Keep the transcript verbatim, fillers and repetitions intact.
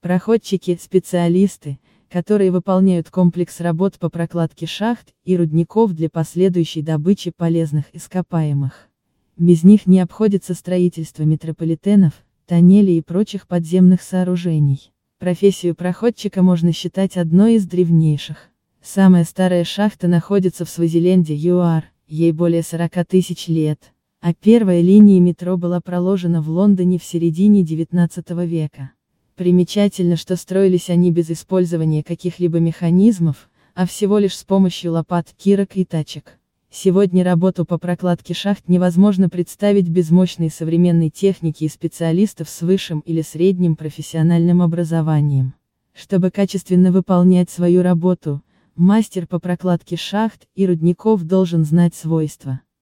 Проходчики – специалисты, которые выполняют комплекс работ по прокладке шахт и рудников для последующей добычи полезных ископаемых. Без них не обходится строительство метрополитенов, тоннелей и прочих подземных сооружений. Профессию проходчика можно считать одной из древнейших. Самая старая шахта находится в Свазиленде, ЮАР, ей более сорока тысяч лет, а первая линия метро была проложена в Лондоне в середине девятнадцатого века. Примечательно, что строились они без использования каких-либо механизмов, а всего лишь с помощью лопат, кирок и тачек. Сегодня работу по прокладке шахт невозможно представить без мощной современной техники и специалистов с высшим или средним профессиональным образованием. Чтобы качественно выполнять свою работу, мастер по прокладке шахт и рудников должен знать свойства